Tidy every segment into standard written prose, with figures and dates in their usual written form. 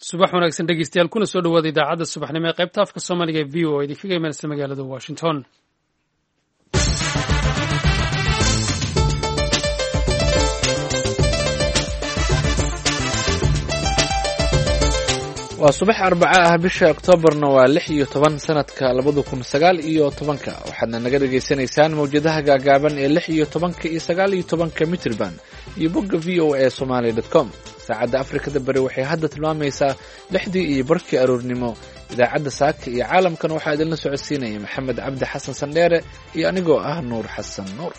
subax wanaagsan dhegeystayaal kuna soo dhawaada idaacadda subaxnimo ee qaybta afka soomaaliga ee v o a idinkaga imanaysa magaalada washington. waa subax arbaca ah bisha oktoobarna waa 16 sanadka 2019 waxaadna naga dhageysanaysaan mawjadaha gaagaaban ee 16 iyo 19 mitrban iyo bogga voasomali.com. saacadda afrikada bari waxay hadda tilmaamaysaa 6:00 aroornimo. idaacadda saaka iyo caalamkan waxaa idinla socodsiinaya maxamed cabdi xasan sandheere iyo anigoo ah nuur xasan nuur.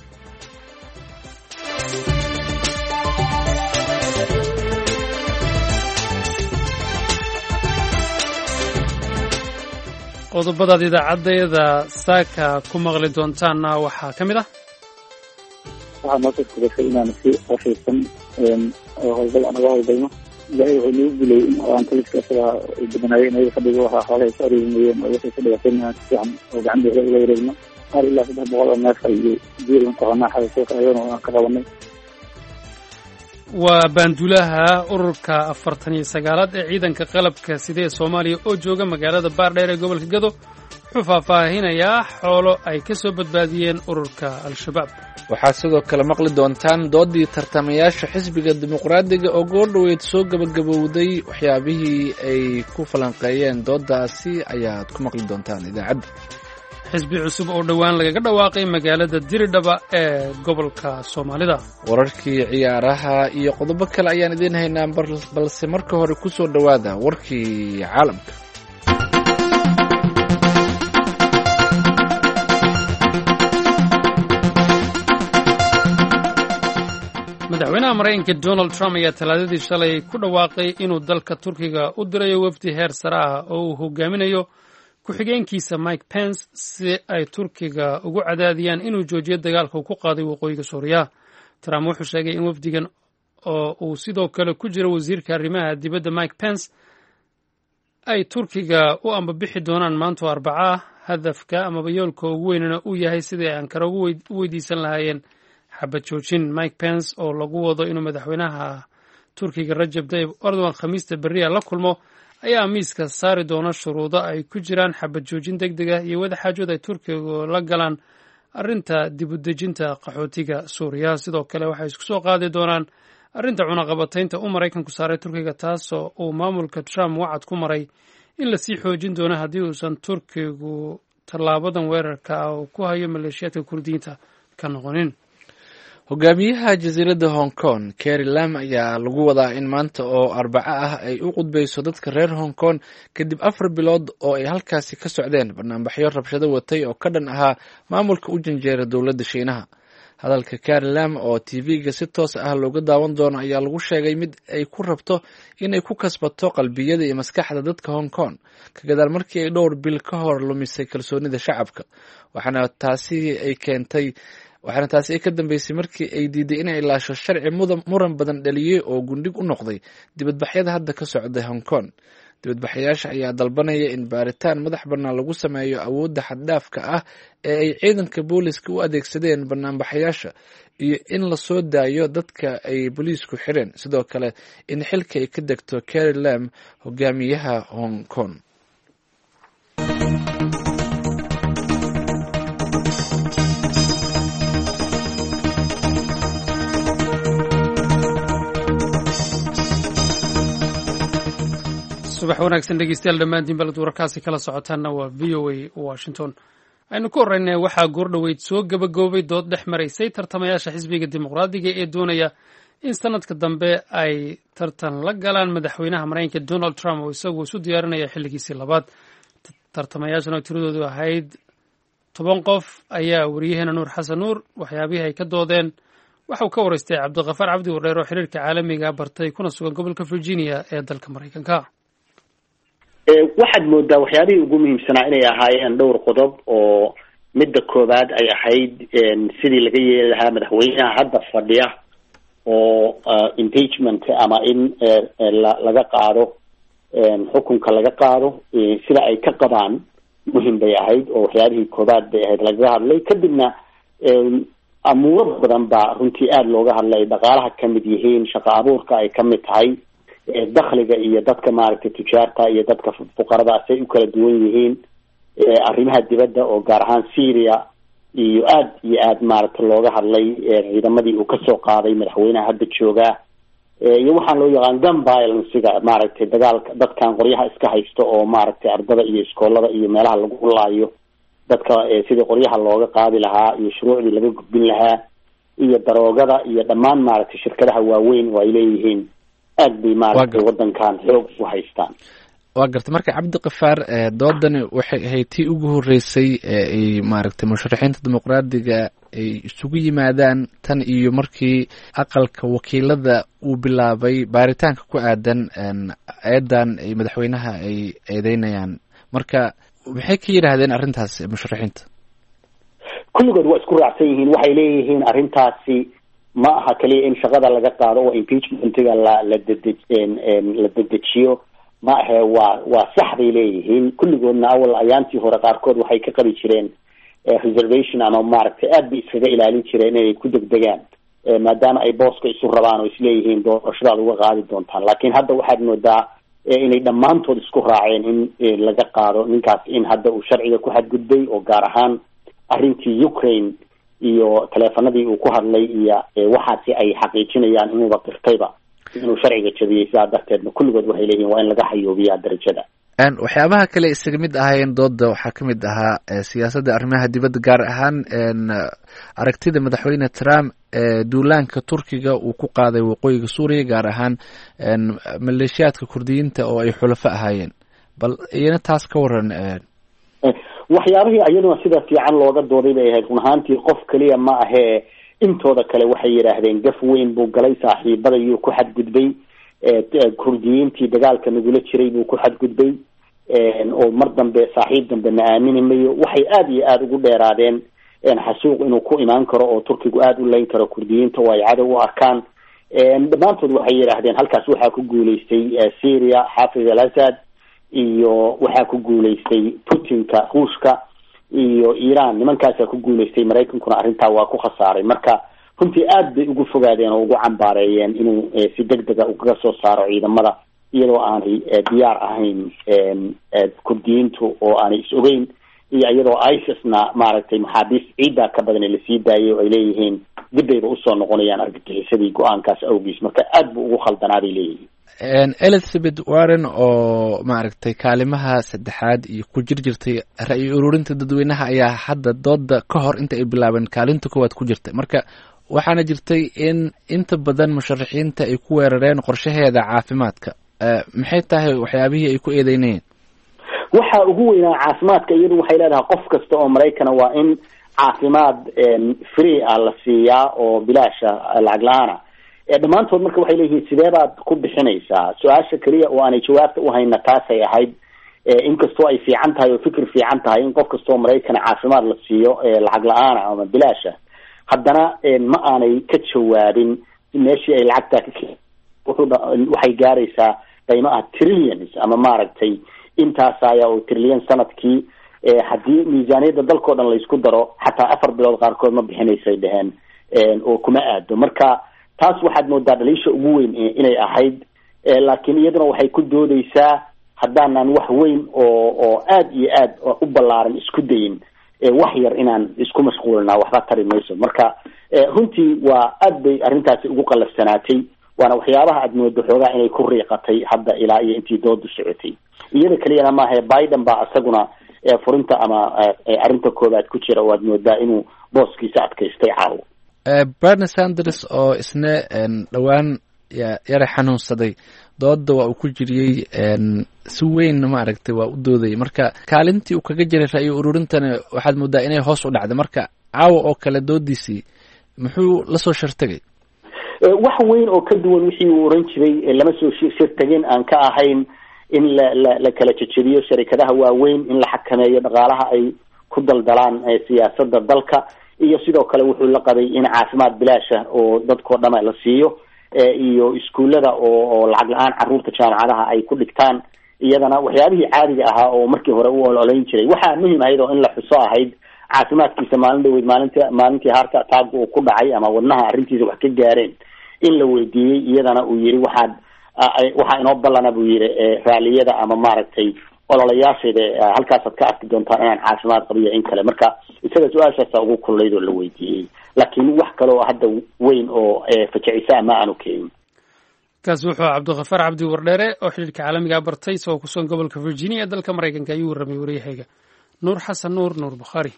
qodobadaad idaacaddeeda saaka ku maqli doontaanna waxaa ka mid ah waxaa noo suurtagashay inaan si qashaysan oo howlgal anaga howlgalno. ilaahay wuxuu nagu dilay in aan taliska isaga badanaayeen ayaga fadhiga waxaa xoolahay ka areemayeen oo waxay ka dhigateen inaan si fiican oo gacan beela ula wareegno. qaar ilaa 300 oo neef iyo jiilan kabanaa xaysuuqa ayagana aan ka qabanay. waa baanduulaha ururka 49aad ee ciidanka qalabka sida ee Soomaaliya oo jooga magaalada Baardheer ee gobolka Gado wuxuu faahfaahinayaa xoolo ay ka soo badbaadiyeen ururka Al-Shabaab. waxaad sidoo kale maqli doontaan doodii tartamayaasha xisbiga dimuqraadiga oo goordhoweyd soo gabagabowday. waxyaabihii ay ku falanqeeyeen doodaasi ayaad ku maqli doontaan idaacadda. xisbi cusub oo dhowaan lagaga dhawaaqay magaalada Diridhaba ee gobolka Soomaalida. wararkii ciyaaraha iyo qodobo kale ayaan idiin haynaa balse marka hore ku soo dhawaada warkii caalamka. madaxweynaha Mareykanka Donald Trump ayaa talaadadii shalay ku dhawaaqay inuu dalka Turkiga u dirayo wafdi heer sare ah oo uu hogaaminayo ku-xigeenkiisa Mike Pence si ay Turkiga ugu cadaadiyaan inuu joojiyo dagaalka uu ku qaaday waqooyiga Suuriya. Trump wuxuu sheegay in wafdigan oo uu sidoo kale ku jiro wasiirka arrimaha dibadda Mike Pence ay Turkiga u ambabixi doonaan maanta Arbaca. hadafka amaba yoolka ugu weynana uu yahay sidii ay Ankara u weydiisan lahaayeen xabad joojin. Mike Pence oo lagu wado inuu madaxweynaha Turkiga Rajab Tayyip Erdogan khamiista berriya la kulmo ayaa miiska saari doona shuruudo ay ku jiraan xabad joojin degdeg ah iyo wadaxaajood ay Turkiga la galaan arrinta dib u dejinta qaxootiga Suuriya. sidoo kale waxay isku soo qaadi doonaan arrinta cunaqabataynta uu Maraykanku saaray Turkiga taasoo uu maamulka Trump wacad ku maray in la sii xoojin doono haddii uusan Turkigu tallaabadan weerarka ah oo ku hayo maleeshiyaadka Kurdiyiinta ka noqonin. hogaamiyaha jasiiradda Hong Kong Carrie Lam ayaa lagu wadaa in maanta oo Arbaca ah ay u qudbayso dadka reer Hong Kong kadib 4 bilood oo ay halkaasi ka socdeen barnaamijyo rabshado watay oo ka dhan ahaa maamulka u janjeera dowladda Shiinaha. hadalka Carrie Lam oo TV-ga si toos ah looga daawan doono ayaa lagu sheegay mid ay ku rabto inay ku kasbato qalbiyada iyo maskaxda dadka Hong Kong ka gadaal markii ay dhowr bil ka hor lumisay kalsoonida shacabka. waxaana taasi ay ka dambeysay markii ay diiday inay ilaasho sharci muran badan dhaliyay oo gundhig u noqday dibadbaxyada hadda ka socda Hong Kong. dibadbaxayaasha ayaa dalbanaya in baaritaan madax bannaan lagu sameeyo awoodda xad-dhaafka ah ee ay ciidanka booliiska u adeegsadeen banaanbaxayaasha iyo in la soo daayo dadka ay booliisku xireen. sidoo kale in xilka ay ka degto Carrie Lam hogaamiyaha Hong Kong. subax wanaagsan dhegeystayaal dhammaantiin balad wararkaasi kala socotaanna waa VOA Washington. aynu ku horreynay waxaa goordhoweyd soo gabagaboobay dood dhex maraysay tartamayaasha xisbiga dimuqraadiga ee doonaya in sanadka dambe ay tartan la galaan madaxweynaha Mareykanka Donald Trump oo isagu isu diyaarinaya xilligiisii labaad. tartamayaashan oo tiradoodu ahayd 10 qof ayaa wariyaheena Nuur Xasan Nuur waxyaabihii ay ka doodeen waxa uu ka waraystay Cabdiqafaar Cabdi Wareer oo xiriirka caalamiga bartay kuna sugan gobolka Virginia ee dalka Mareykanka. waxaad moodaa waxyaabihii ugu muhiimsanaa inay ahaayeen dhowr qodob oo midda koowaad ay ahayd sidii laga yeeli lahaa madaxweynaha hadda fadhiya oo impeachment ama in laga qaado xukunka laga qaado sida ay ka qabaan muhiim bay ahayd oo waxyaabihii koowaad bay ahayd lagaga hadlay. kadibna amuuro badan baa runtii aada looga hadlay dhaqaalaha ka mid yihiin, shaqo abuurka ay ka mid tahay, dakhliga iyo dadka maaragtay tujaarta iyo dadka fuqarada say u kala duwan yihiin, arrimaha dibadda oo gaar ahaan Syria iyo aad maaragtay looga hadlay ciidamadii uu kasoo qaaday madaxweynaha hadda jooga, iyo waxaan loo yaqaan gun violence-ga maaragtay dagaalka dadkan qoryaha iska haysto oo maaragtay ardada iyo iskoolada iyo meelaha lagu laayo dadka sidii qoryaha looga qaadi lahaa iyo shuruucdii laga gudbin lahaa iyo daroogada iyo dhammaan maaragtay shirkadaha waaweyn oo ay leeyihiin aad bay maaragtay wadankan xoog u haystaan. waa gartay marka cabdiqafaar doodani waxay ahayd tii ugu horeysay ay maaragtay musharaxiinta dimuqraadiga ay isugu yimaadaan tan iyo markii aqalka wakiilada uu bilaabay baaritaanka ku aadan eedan ay madaxweynaha ay eedeynayaan. marka maxay ka yidhaahdeen arrintaas musharaxiinta? kulligood waa isku raacsan yihiin, waxay leeyihiin arrintaasi ma aha kaliya in shaqada laga qaado oo impeachmentiga la dedejiyo ma ahe waa sax bay leeyihiin. kulligoodna awal ayaantii hore qaarkood waxay ka qabi jireen reservation ama maaragtay aad bay iskaga ilaalin jireen inay ku degdegaan maadaama ay booska isu rabaan oo isleeyihiin doorashadaad uga qaadi doontaan. laakiin hadda waxaad moodaa inay dhammaantood isku raaceen in laga qaado ninkaas, in hadda uu sharciga ku xadgudbay oo gaar ahaan arrintii Ukraine iyo taleefanadii uu ku hadlay iyo waxaasi ay xaqiijinayaan inuuba qirtayba inuu sharciga jabiyey. sidaa darteedna kulligood waxay leeyihiin waa in laga xayoobiyaa darajada. waxyaabaha kale isaga mid ahaayeen dooda waxaa ka mid ahaa siyaasadda arrimaha dibadda, gaar ahaan aragtida madaxweyne Trump duulaanka Turkiga uu ku qaaday waqooyiga Suuriya, gaar ahaan maleeshiyaadka kurdiyiinta oo ay xulafo ahaayeen. bal iyana taas ka waran. waxyaabihii ayaduna sida fiican looga dooday bay ahayd. run ahaantii qof kaliya ma ahee intooda kale waxay yidhaahdeen gaf weyn buu galay, saaxiibadayuu ku xadgudbay, kurdiyiintii dagaalka nagula jiray buu ku xadgudbay, oo mar dambe saaxiib dambe na aamini mayo. waxay aad iyo aada ugu dheeraadeen xasuuq inuu ku imaan karo oo Turkigu aada u leyn karo kurdiyiinta oo ay cadow u arkaan. dhammaantood waxay yidhaahdeen halkaas waxaa ku guulaystay Syria Xaafid al-Assad, iyo waxaa ku guulaystay Putinka Ruushka, iyo Iran. nimankaasaa ku guulaystay, Maraykankuna arrintaa waa ku khasaaray. marka runtii aad bay ugu fogaadeen oo ugu cambaareeyeen inuu si degdega ugaga soo saaro ciidamada iyadoo aanay diyaar ahayn kurdiyiintu oo aanay is ogeyn, iyo iyadoo ISISna maaragtay maxaabiis ciiddaa ka badan lasii daayay oo ay leeyihiin dibbayba usoo noqonayaan argagixisadii go-aankaas awgiis. marka aad buu ugu khaldanaa bay leeyihiin. Elizabeth Warren oo maaragtay kaalimaha saddexaad iyo ku jirtay ra'yi ururinta dadweynaha ayaa hadda dooda ka hor inta ay bilaabeen kaalinta koowaad ku jirtay. marka waxaana jirtay in inta badan musharaxiinta ay ku weerareen qorshaheeda caafimaadka. maxay tahay waxyaabihii ay ku eedeynayeen? waxa ugu weynaa caafimaadka. iyadu waxay leedahay qof kasta oo Maraykana waa in caafimaad free ah la siiyaa oo bilaasha lacag la-aan ah. dhammaantood marka waxay leeyihiin sidee baad ku bixinaysaa? su-aasha keliya oo aanay jawaabta uhayna taasay ahayd. inkastoo ay fiican tahay oo fikir fiican tahay in qof kastoo Maraykana caafimaad la siiyo lacag la-aan ama bilaasha, haddana ma aanay ka jawaabin meeshii ay lacagtaa ka waxay gaaraysaa qiimo ah trillions ama maaragtay intaas ayaa oo trillion sanadkii. haddii miisaaniyadda dalkao dhan laysku daro xataa 4 bilood qaarkood ma bixinaysay dheheen oo kuma aado. marka taas waxaad moodaa dhaliisha ugu weyn inay ahayd. laakiin iyaduna waxay ku doodeysaa haddaanan wax weyn oo aad iyo aad u ballaaran isku dayin wax yar inaan isku mashquulina waxba tari mayso. marka runtii waa aad bay arrintaasi ugu qallafsanaatay, waana waxyaabaha aad moodo xoogaa inay ku riiqatay hadda ilaa iyo intii doodu socotay. iyada keliyana maaha, Biden baa isaguna furinta ama arrinta koobaad ku jira oo aad moodaa inuu booskiisa adkaystay caawo. Bernie Sanders oo isna dhowaan yara xanuunsaday, dooda waa uu ku jiriyey si weyn maaragtay waa u doodayay. marka kaalintii uu kaga jiray ra'yi ururintana waxaad moodaa inay hoos u dhacday. marka caawa oo kale doodiisii muxuu la soo shirtagay? wax weyn oo ka duwan wixii uu oran jiray lama soo shirtagin, aan ka ahayn in la kala jejebiyo sharikadaha waaweyn, in la xakameeyo dhaqaalaha ay ku daldalaan siyaasadda dalka, iyo sidoo kale wuxuu la qabay in caafimaad bilaasha oo dadkoo dhama la siiyo, iyo iskuullada oo lacag la-aan carruurta jaamacadaha ay ku dhigtaan. iyadana waxyaabihii caadiga ahaa oo markii hore u ololayn jiray. waxaa muhiim ahayd oo in la xuso ahayd caafimaadkiisa maalin dhaweyd maalintii heart attack uu ku dhacay ama wadnaha arrintiisa wax ka gaareen in la weydiiyey. iyadana uu yiri waxaad waxaa inoo ballana buu yidhi raaliyada ama maaragtay ololayaasheeda halkaasaad ka arki doontaan inaan caafimaad qabiyo in kale. marka isaga su-aashaasa ugu kululayd oo la weydiiyey, laakiin wax kale oo hadda weyn oo fajacisa ma aanu keenin. kaasi wuxuu cabdikhafaar cabdi wardheere oo xidhiirka caalamiga bartay isagoo ku sugan gobolka Virginia ee dalka Mareykanka ayuu warramay wariyahayga nuur xasan nuur Bukhari.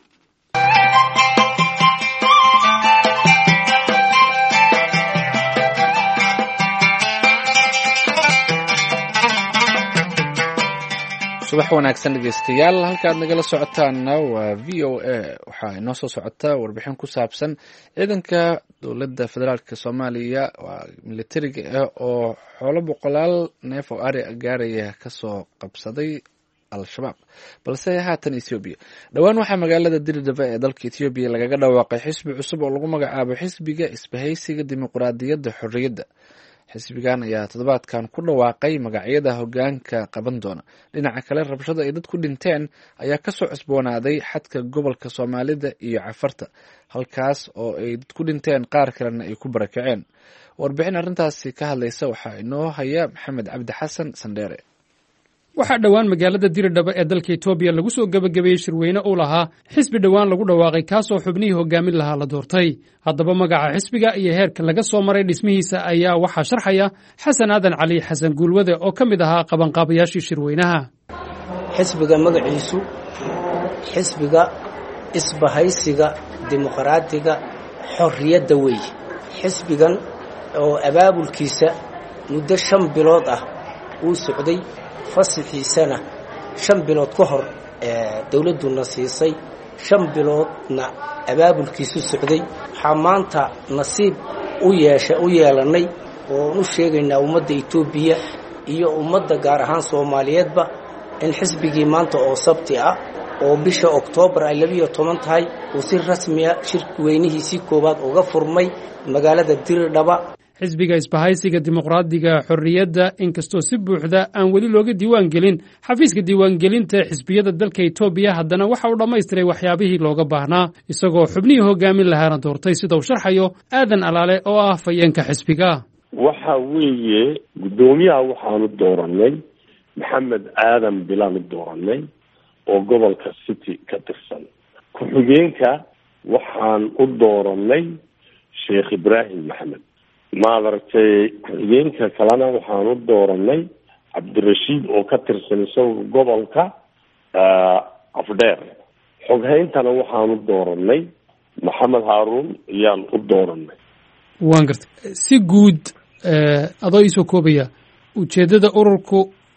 subax wanaagsan dhegeystayaal, halkaad nagala socotaanna waa v o a. waxaa inoo soo socotaa warbixin ku saabsan ciidanka dowladda federaalka Soomaaliya waa militariga ah oo xoolo boqolaal neef oo ari gaaraya kasoo qabsaday al-shabaab, balse haatan Ethiopia. dhowaan waxaa magaalada Diridaba ee dalka Ethiopia lagaga dhawaaqay xisbi cusub oo lagu magacaabo xisbiga isbahaysiga dimuqraadiyadda xorriyadda. xisbigan ayaa toddobaadkan ku dhawaaqay magacyada hoggaanka qaban doona. dhinaca kale, rabshada ay dad ku dhinteen ayaa kasoo cusboonaaday xadka gobolka Soomaalida iyo Cafarta, halkaas oo ay dad ku dhinteen qaar kalena ay ku barakaceen. warbixin arrintaasi ka hadlaysa waxaa inoo haya Maxamed Cabdi Xasan Sandheere. waxaa dhowaan magaalada Diridaba ee dalka Itoobiya lagu soo gabagabeeyey shirweyne uu lahaa xisbi dhowaan lagu dhawaaqay kaasoo xubnihii hogaamin lahaa la doortay. haddaba magaca xisbiga iyo heerka laga soo maray dhismihiisa ayaa waxaa sharxaya Xasan Aadan Cali Xasan Guulwade oo ka mid ahaa qabanqaabayaashii shirweynaha. xisbiga magaciisu xisbiga isbahaysiga dimuqraadiga xorriyadda weeye. xisbigan oo abaabulkiisa muddo 5 bilood ah uu socday, fasixiisana 5 bilood ka hor dawladuna siisay, 5 biloodna abaabulkiisu socday. waxaa maanta nasiib u yeelanay oo u sheegaynaa ummadda Itoobiya iyo ummadda gaar ahaan Soomaaliyeedba in xisbigii maanta oo sabti ah oo bisha Oktoobar ay 12 tahay uu si rasmi ah shirki weynihiisii koobaad uga furmay magaalada Diridaba. xisbiga isbahaysiga dimuqraadiga xorriyadda inkastoo si buuxda aan weli looga diiwaan gelin xafiiska diiwaangelinta xisbiyada dalka Itoobiya, haddana waxa uu dhammaystiray waxyaabihii looga baahnaa isagoo xubnihii hogaamin lahaana doortay, sida uu sharxayo Aadan Alaale oo ah fayeenka xisbiga. waxa weeye guddoomiyaha waxaanu dooranay Maxamed Aadan Bilaal dooranay oo gobolka City ka tirsan. ku-xigeenka waxaan u dooranay Sheekh Ibraahim Maxamed. maadartay ku-xigeenka kalena waxaan u dooranay Cabdirashiid oo ka tirsan isagoo gobolka Afdheer. xoghayntana waxaan u dooranay Maxamed Haaruun ayaan u dooranay. waan gartay. si guud adoo isoo koobaya ujeedada ururku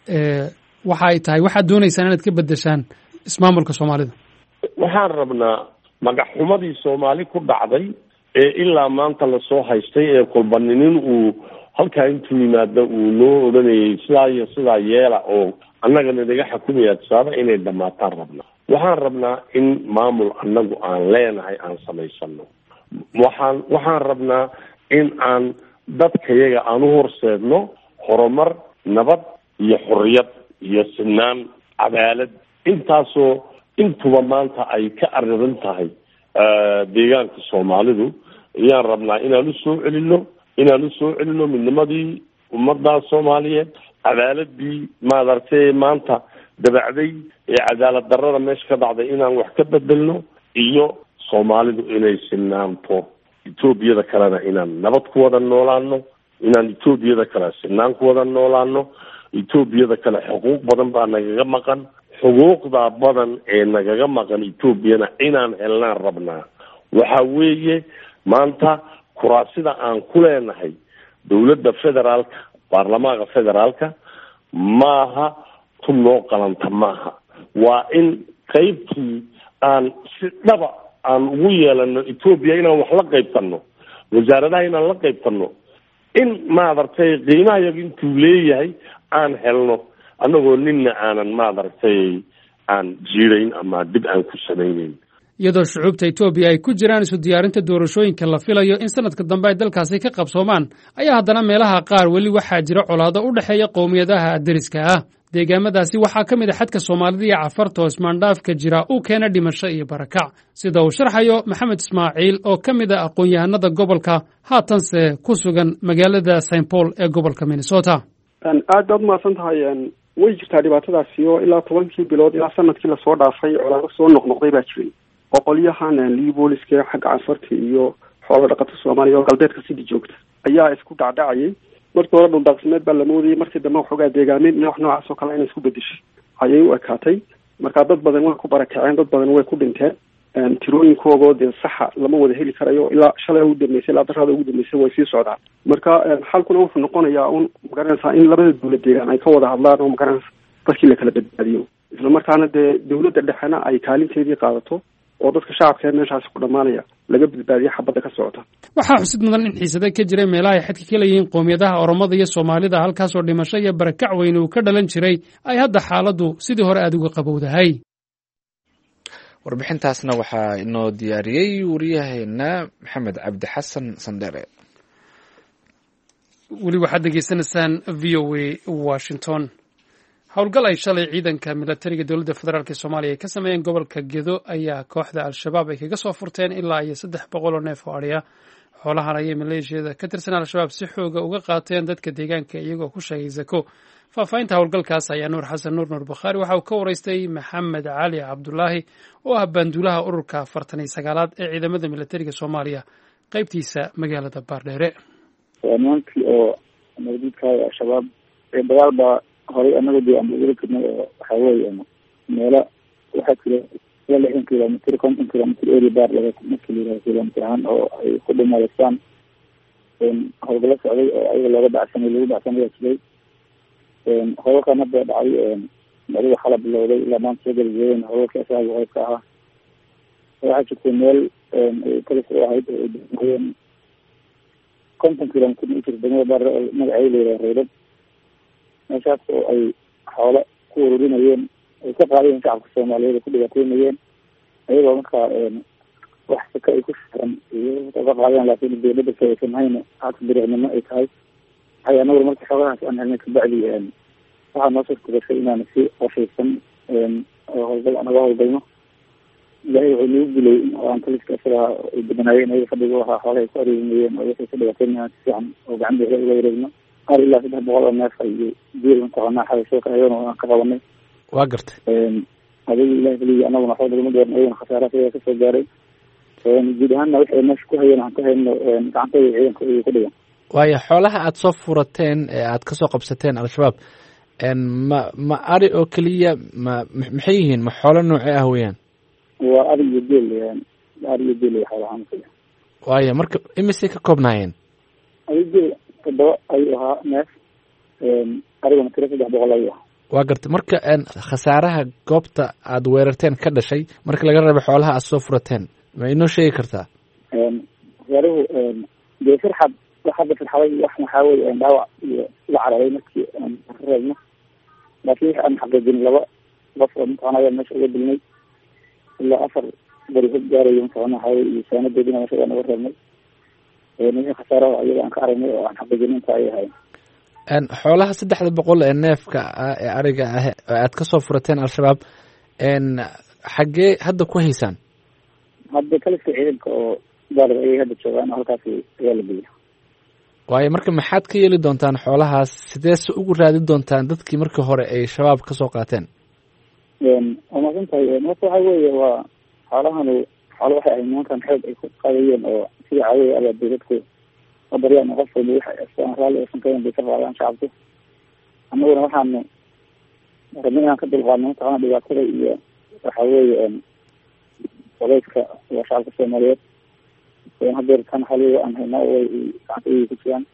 waxa ay tahay, waxaad doonaysaan inaad ka bedeshaan ismaamulka Soomaalida. waxaan rabnaa magaxumadii Soomaali ku dhacday ee ilaa maanta lasoo haystay ee kulbaninin uu halkaa intuu yimaado uu noo odhanayay sidaa iyo sidaa yeela oo annagana naga xukumaya tusaale inay dhammaataan rabnaa. waxaan rabnaa in maamul annagu aan leenahay aan samaysano. waxaan rabnaa in aan dadkayaga aan u horseedno horumar, nabad iyo xorriyad iyo sinaan, cadaalad, intaasoo intuba maanta ay ka arririn tahay deegaanka Soomaalidu. ayaan rabnaa inaan usoo celino midnimadii ummadda Soomaaliyeed, cadaaladii maadartay maanta dabacday ee cadaalad darrada meesha ka dhacday inaan wax ka bedelno, iyo Soomaalidu inay sinaanto, Etoobiyada kalena inaan nabad ku wada noolaano, inaan Etoobiyada kale sinaan ku wada noolaano. Etoobiyada kale xuquuq badan baa nagaga maqan, xuquuqda badan ee nagaga maqan Etoobiyana inaan helnaan rabnaa. waxa weeye maanta kuraasida aan ku leenahay dowladda federaalka, baarlamaanka federaalka maaha tu noo qalanta maaha. waa in qaybtii aan si dhaba aan ugu yeelano Etoobiya inaan wax la qaybtano, wasaaradaha inaan la qaybtano, in maadartay qiimaha yaga intuu leeyahay aan helno, annagoo ninna aanan maadartay aan jiirayn ama dib aan ku samaynayn. iyadoo shucuubta Itoobiya ay ku jiraan isu diyaarinta doorashooyinka la filayo in sanadka dambe ay dalkaasi ka qabsoomaan, ayaa haddana meelaha qaar weli waxaa jira colaado u dhexeeya qowmiyadaha deriska ah. deegaamadaasi waxaa ka mid ah xadka Soomaalida iyo Cafarta oo ismaandhaafka jira uu keena dhimasho iyo barakac, sida uu sharxayo Maxamed Ismaaciil oo ka mid ah aqoon-yahanada gobolka, haatanse ku sugan magaalada St Paul ee gobolka Minnesota. aad baad umahadsan tahay. way jirtaa dhibaatadaasi oo ilaa 10 bilood ilaa sanadkii lasoo dhaafay colaado soo noqnoqday baa jiray oo qolyahan liibooliska xagga canfarta iyo xoolo dhaqato Soomaaliya oo galbeedka sidii joogta ayaa isku dhacdhacayay. markii hore dhuldaaqsimeed baa la moodayay, markii dambe waxoogaa deegaameed iyo wax noocaas oo kale inay isku bedeshay ayay u ekaatay. marka dad badan way ku barakaceen, dad badan way ku dhinteen. tirooyinkooda dee saxa lama wada heli karayo, ilaa shalay ugu dambeysay ilaa darada ugu dambeysay way sii socdaan. marka xalkuna wuxuu noqonayaa un magaranaysaa in labada dawlad deegaan ay ka wada hadlaan oo magaranaysa dadkii la kala badbaadiyo, isla markaana dee dawladda dhexena ay kaalinteedii qaadato oo dadka shacabka ee meeshaasi ku dhammaanaya laga badbaadiyo xabadda ka socota. waxaa xusid mudan in xiisada ka jiray meelaha ay xadka ka leeyihiin qowmiyadaha oromada iyo soomaalida, halkaasoo dhimasho iyo barakac weyn uu ka dhalan jiray, ay hadda xaaladdu sidii hore aada uga qabowdahay. warbixintaasna waxaa inoo diyaariyey wariyaheena maxamed cabdi xasan sandhere. weli waxaad degeysanaysaan v o a washington. howlgal ay shalay ciidanka milatariga dowladda federaalk soomaaliya ay ka sameeyeen gobolka gedo ayaa kooxda al-shabaab ay kaga soo furteen ilaa iyo 300 oo neef oo adhiya. xoolahan ayay maleeshiyada ka tirsan al-shabaab si xooga uga qaateen dadka deegaanka iyagoo ku sheegay zako. faahfaahinta howlgalkaas ayaa nuur xasan nuur bakhaari waxa uu ka waraystay maxamed cali cabdulaahi oo ah baanduulaha ururka 49aad ee ciidamada milatariga soomaaliya qaybtiisa magaalada baardheere. nimankii oo nabadgudkaaga al-shabaab ee dagaalba horay anaga dee aan ugula jirnay oo waxaa weeye meelo waxaa jira 60 kilomitr 50 kilomitr area baar laga markii la yihahdo kilomitr ahaan oo ay ku dhamaystaan howlgalo socday oo ayaga lagu dhacsanaya jiray. howlkan hadda dhacay adiga xala bilowday ilaa maanta soo gabagabeen howlka asaga qaybka ahaa. waxaa jirtay meel kalis u ahayd oo degmayeen 50 kilomitr u degmada baar oo magaceeda la yihahdo reydad. meeshaas oo ay xoolo ku ururinayeen, ay ka qaadayeen shacabka soomaaliyeed, ku dhibaataynayeen ayagoo markaa wax saka ay ku xiran ka qaadeen, laakiin dawladda aysan hayna hata biriicnimo ay tahay. waxay anagu marka xoogahaas aan helnay kabacdi waxaa noo suurtagashay inaan si qorshaysan howlgal anaga howlgalno. ilaahay wuxuu nagu dilay aan taliska isagaa ay badanaayeen ayaga fadhiga ahaa xoolahay ku areerinayeen oo waxay ka dhibaataynayaan si fiican oo gacan bixi uga wareegno. qaar ilaa 300 oo neef iyo diil mataqaanaa xaysoo ka ayagana aan ka qabanay. waa gartay adiga ilaahay keliya anaguna waxba lagama dooran, ayagana khasaara sidaa kasoo gaaray. guud ahaanna waxay meesha ku hayeen aan ka hayno gacantooda ciidanka ay ku dhigan. waayo xoolaha aada soo furateen ee aada kasoo qabsateen al-shabaab ma ari oo keliya maxay yihiin, ma xoolo noocee ah weeyaan? waa ari iyo geel, ari iyo geel xoolahaan kaliya. waayo marka imisay ka koobnaayeen? ari geel 7 ayuu ahaa neef, arigana tiro 300 ayuu ahaa. waa gartay marka khasaaraha goobta aada weerarteen ka dhashay marka laga reebo xoolaha aada soo furateen ma inoo sheegi kartaa? khasaaruhu dee farxad hadda farxaday wax maxaa weye dhaawac iyo la cararay markii aan ka reebno, laakiin wixi aan xaqiijin 2 qof oo mataqaanaya meesha uga dilnay ilaa 4 bari hog gaarayo mataqaana waxaa weye iyo saanadoodina meesha aan uga reebnay. wixii khasaaraha ayaga aan ka aragnay oo aan xaqiijin inta ay ahayn. xoolaha 300 ee neefka ah ee ariga ah ee aada kasoo furateen al-shabaab xaggee hadda ku haysaan? hadda kaliska ciidanka oo baarga ayay hadda joogaan, halkaasi ayaa la geeya. waayo marka maxaad ka yeeli doontaan xoolahaas? sidee se ugu raadi doontaan dadkii markii hore ay shabaab kasoo qaateen? waa masan tahay. marka waxaa weeye waa xoolahanu xoolo waxay ahayd nimankan xoog ay ku qaadayeen oo sida caadada abaabay dadku baryaan qof walba waxa raalli aysan ka bay ka qaadaan shacabku. annaguna waxaanu rabnay inaan ka dulqaadno mataqaana dhibaatada iyo waxaa weeye qolayska waa shacabka soomaaliyeed. haddeer tan xaliga aan haynaa way gacanta ay ku jiraan.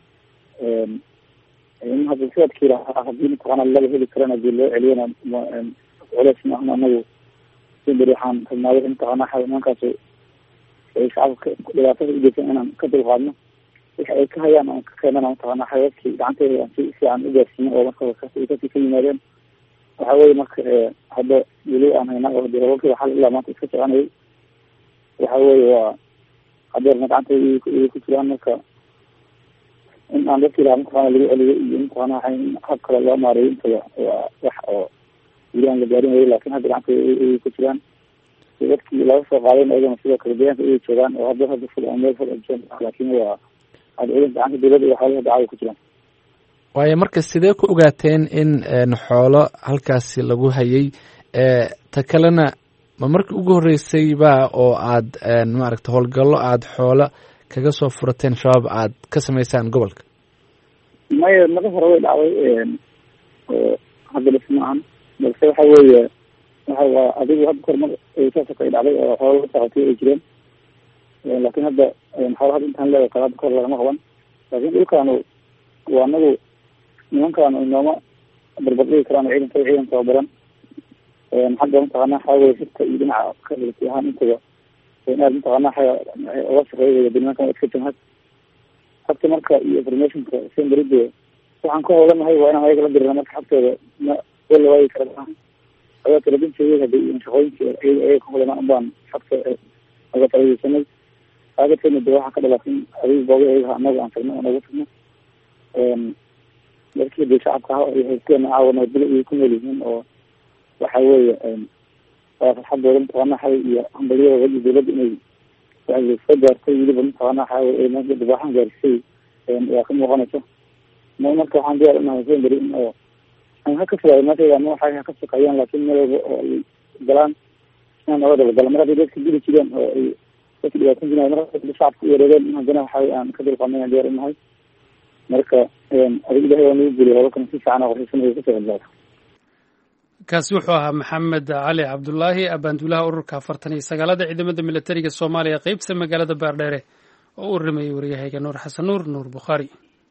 hadda sidaadkii lahaa haddii mataqaana laga heli karana dii loo celiyana culays maahna anagu si beri waxaan rabnaaday mataqaana nimankaas ay shacabka dhibaatada ugeysan inaan ka dulqaadno. wixi ay ka hayaan aan ka keenana mataqaana xayaadkii gacanteeda aan si fiican u gaarsiino oo marka kasii ka yimaadeen. waxaa weye marka hadda weli aan haynaa oo howlkiiba xal ilaa maanta iska soconayay. waxaa weye waa hadeerna gacanta ku jiraan. marka in aan dadkii lahaa mataqaana lagu celiyo iyo mataqaana waa in hab kale loo maareeyo intada waa wax oo weli aan la gaarin wayo, laakin hadda gacanta ku jiraan. dadkii laga soo qaadayn ayagana sidoo kale deegaanka ayay joogaan oo hadda fog meel fog joogaan, laakin waa hadda ciidanka gacanta dawladda iyo xoolaha dacaaga ku jiraan. waa gartay marka waxaa weye marka hadeerna waxaan rabnaa in mataqaana la helo xoolo cusub oo mataqaana la geeyo. waayo marka sidee ku ogaateen in xoolo halkaasi lagu hayay ta kalena ma markii ugu horreysayba oo aad maaragta howlgallo aad xoolo kaga soo furateen shabaab aad ka samaysaan gobolka? maya naga hore way dhacday hadda dhismaahan, balse waxa weeye waa adigu hadda kormar saasa kay dhacday oo xoolo la socotay ay jireen, laakiin hadda xoolo hadda intaan leedahay kale hadda kor lagama qaban. laakiin dhulkaanu waa anagu nimankaanu inooma barbardhigi karaan ciidan tababaran xagga mataqaanaa waxaa weye sirta iyo dhinaca kabilati ahaan intaba aad mataqaanaa xaga oga shaqeeya nimankan iska jamhad habka marka iyo informationka semberide waxaan ka howlanahay waa inaan ayaga la dirina marka xagtooda ma wala waagi kara maaha ayaa talabinteeda hadii shaqooyinka ayaga ka howlanaa unbaan xagta aga talageysanay aagadkeena de waxaa ka dhalaatin adiga booga ayaga anaga aan tagno oo naga tagno markii de shacabka haysteena caawa nabadgelo iyo ku nool yihiin oo waxa weeye waa farxadooda mataqaanahay iyo hambalyadooda iyo dawladda inay soo gaartay weliba mataqaanaha dibaaxan gaarisay yaa ka muuqanaysa. marka waxaan diyaar unahay semberi in oo aan ha ka fogaayo meeshayda ama waxay ha ka shaqeeyaan, laakiin meel walba oo ay galaan inaan oga dabagala. mar hadday dadka dili jireen oo ay dadka dhibaatan jireen, mar hadda shacabka u wareegeen in haddana waxa aan ka dulqaadnay diyaar unahay. marka adig ilahay waa nagu guliya holalkan si fiican oo qorshaysan kasoo hadlaada. kaasi wuxuu ahaa maxamed cali cabdulaahi abaanduulaha ururka 49aada ciidamada militariga soomaaliya qeybta magaalada baardheere oo u waramayay waryahayga nuur xasan nuur bukhaari.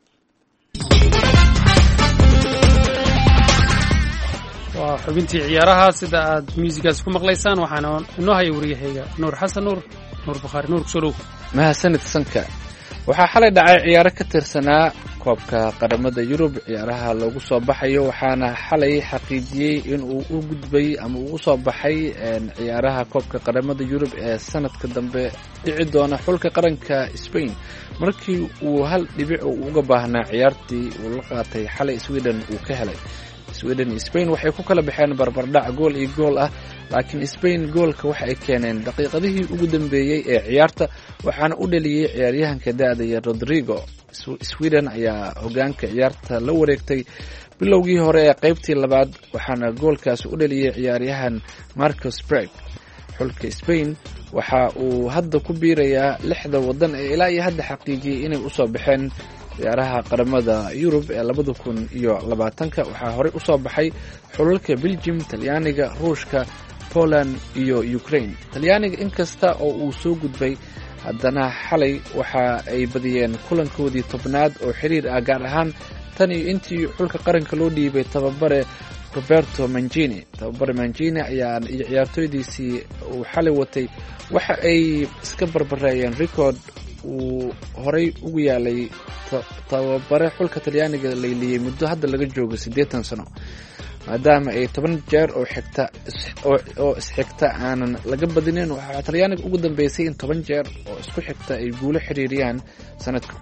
waa xubintii ciyaaraha sida aad muusigaas ku maqlaysaan, waxaana inoo haya waryahayga nuur xasan nuur bukhaari. nuur kusoo dhow. mahadsanid sanka. waxaa xalay dhacay ciyaaro ka tirsanaa koobka qaramada yurub, ciyaaraha loogu soo baxayo waxaana xalay xaqiijiyey in uu u gudbay ama uu usoo baxay ciyaaraha koobka qaramada yurub ee sanadka dambe dhici doona xulka qaranka Spain markii uu hal dhibic uga baahnaa ciyaartii uu la qaatay xalay Sweden uu ka helay. Sweden iyo Spain waxay ku kala baxeen barbardhac gool iyo gool ah, laakiin Spain goolka waxa ay keeneen daqiiqadihii ugu dambeeyay ee ciyaarta waxaana u dhaliyay ciyaaryahanka da'da Rodrigo. Sweden ayaa hogaanka ciyaarta la wareegtay bilowgii hore ee qaybtii labaad waxaana goolkaas u dhaliyay ciyaaryahan Marcus Berg. xulka Spain waxa uu hadda ku biirayaa 6 wadan ee ilaa iyo hadda xaqiijiyay inay u soo baxeen ciyaaraha qaramada Yurub ee 2020. waxaa horey u soo baxay xulalka Belgium, Talyaaniga, Ruushka, Poland iyo Ukraine. Talyaaniga inkasta oo uu soo gudbay haddana xalay waxa ay badiyeen kulankoodii 10aad oo xiriir ah, gaar ahaan tan iyo intii xulka qaranka loo dhiibay tababare Roberto Mancini. tababare Mancini ayaa iyo ciyaartoydiisii uu xalay watay waxa ay iska barbareeyeen record uu horey ugu yaalay tababare xulka Talyaaniga leyliyay muddo hadda laga joogo 80 sano, maadaama ay 10 jeer oo isxigta aanan laga badinin. waxaa Talyaaniga ugu dambeysay in 10 jeer oo isku xigta ay guulo xiriiriyaan sanadka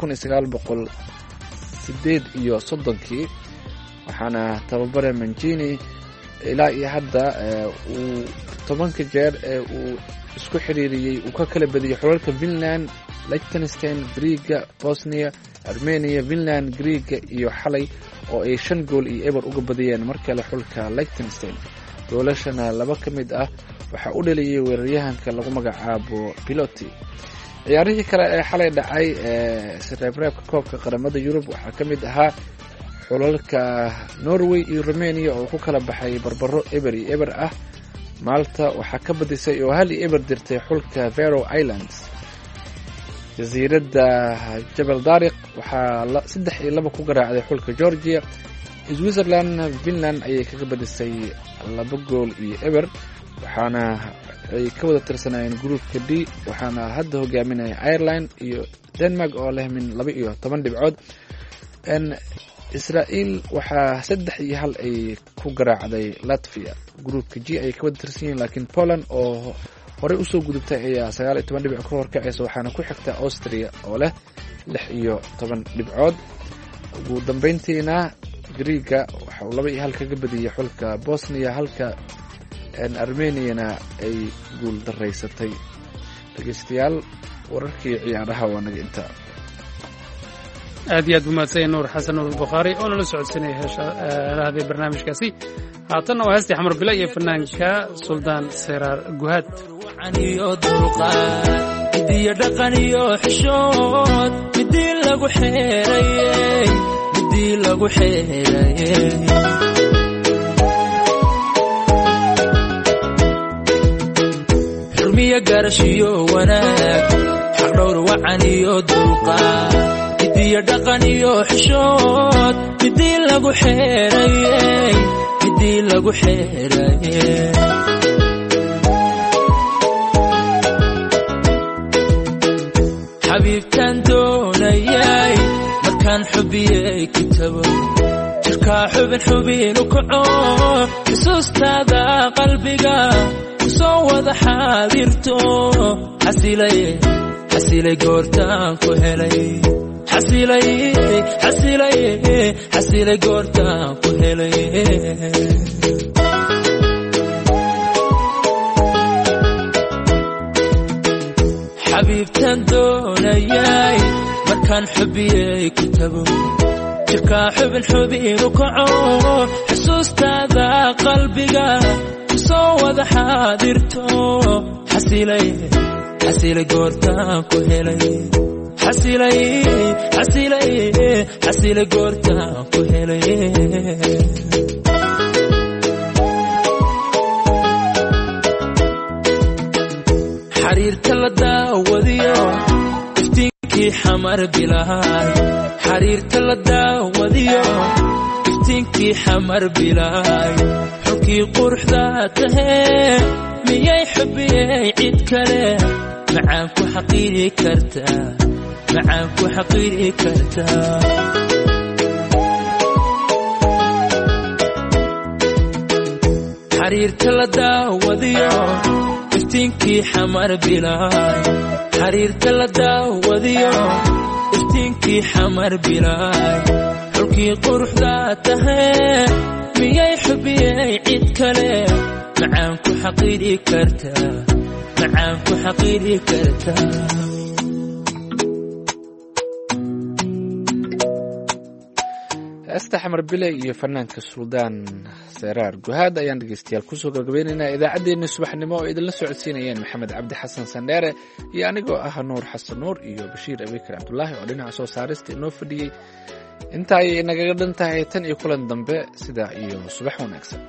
1938 waxaana tababare Mancini ilaa iyo hadda uu 10 jeer ee uu isku xiriiriyay uu ka kala badiyay xulalka Finland, Liechtenstein, Greega, Bosnia, Armenia, Finland, Greega iyo xalay oo ay 5 gool iyo eber uga badiyeen markale xulka Liechtenstein. goolashana 2 ka mid ah waxa u dhaliyay weeraryahanka lagu magacaabo Pilotti. ciyaarihii kale ee xalay dhacay sreebreebka koobka qaramada Yurub waxaa ka mid ahaa xulalka Norway iyo Romania oo ku kala baxay barbaro eber iyo eber ah. Malta waxaa ka badisay oo hal iyo eber dirtay xulka Faroe Islands. jasiiradda Jabal Daariq waxaa 3-2 ku garaacday xulka Georgia. Switzerland Finland ayay kaga badisay 2 gool iyo eber, waxaana ay ka wada tirsanayeen groupka D waxaana hadda hogaaminaya Ireland iyo Denmark oo leh min 12 dhibcood. Israel waxaa 3-1 ay ku garaacday Latvia. groupka G ayay ka wada tirsan yihiin, laakiin Poland oo horey u soo gudubtay ayaa 19 dhibcood ka horkacaysa, waxaana ku xigta Austria oo leh 16 dhibcood. ugu dambeyntiina Greega waxa uu 2-1 kaga badiyay xulka Bosnia, halka Armeniana ay guul dareysatay. dhageystayaal wararkii ciyaaraha waa naga intaa. aad iyo aad buu mahadsan yahay nuur xasan nuur bukhaari oo nala socodsanaya heeshahadee barnaamijkaasi haatanna waa heestii xamar bila iyo fanaanka suldaan seyraar guhaad midiyo dhaqan iyo xishood midii lagu xeerayey xurmiyo garashiyo wanaag xaqdhowr wacan iyo dulqaad midiyo dhaqan iyo xishood midii lagu xeerayey xabiibtaan doonayay markaan xubiyey kitabo jirkaa xubin u kaco xusuustaada qalbiga kusoo wada xaadirto xasilay goortaan ku helay xasilay goortaan ku helay xabiibtaan doonayay markaan xubiyey kitabo jirkaa xubin u kaco xusuustaada qalbiga kusoo wada xaadirto xasilay goortaan ku helay xasilay goortaan ku helay xariirta la daawadiyo iftiinkii xamar bilaay xariirta la daawadiyo iftiinkii xamar bilaay xulkii quruxda tahee miyay xubiyey cid kale macaan ku xaqiiri kartaa xariirta la daawadiyo iftiinkii xamar bilaay xariirta la daawadiyo iftiinkii xamar bilaay xulkii quruxda tahee miyay xubiyey cid kale macaan ku xaqiiri kartaa heesta xamar bile iyo fanaanka suldaan seyraar guhaad ayaan dhegeystayaal kusoo gabagabeynaynaa idaacaddeenni subaxnimo oo idinla socodsiinayeen maxamed cabdi xasan sandheere iyo anigoo ah nuur xasan nuur iyo bashiir abikar cabdulaahi oo dhinaca soo saarista inoo fadhiyey intaa ayay nagaga dhan tahay tan iyo kulan dambe sidaa iyo subax wanaagsan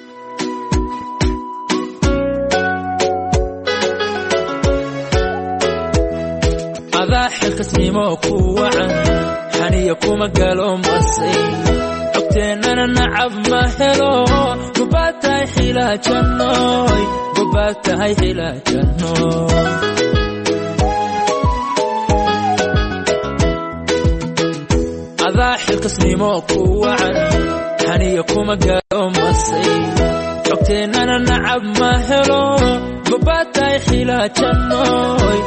adaa xilkasnimo ku wacan xaniya kuma galo masay cogteennana nacab ma helo gobaad tahay xilaajanooy adaa xilkasnimo ku wacan xaniya kuma galo masay cogteennana nacab ma helo gobaad tahay xilaajanooy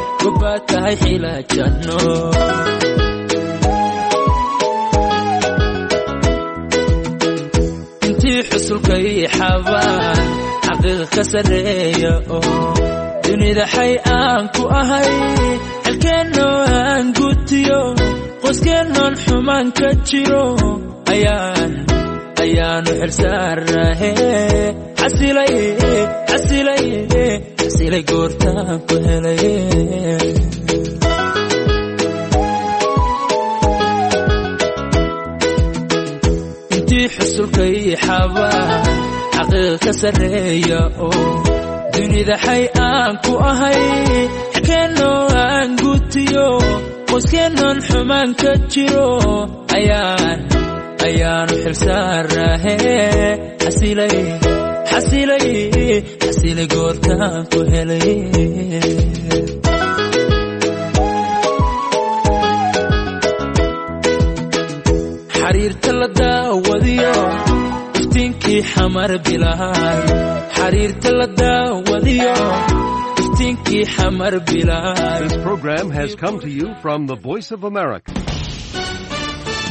intii xusulkay xabaan xaqiiqa ka sarreeya oo dunida xay aan ku ahay xelkeennoo aan gutiyo qoyskeenoon xumaan ka jiro ayaanu xilsaarnahe xasilay goortaan ku helay intii xusulkay xabaan xaqiiqa ka sarreeya oo dunida xay aan ku ahay xelkeennoo aan gutiyo qoyskeenoon xumaan ka jiro ayaanu xilsaarnahe xasilay goortaan ku helay xariirta la daawadiyo iftiinkii xamar bilaay xariirta la daawadiyo iftiinkii xamar bilaay. This program has come to you from the Voice of America.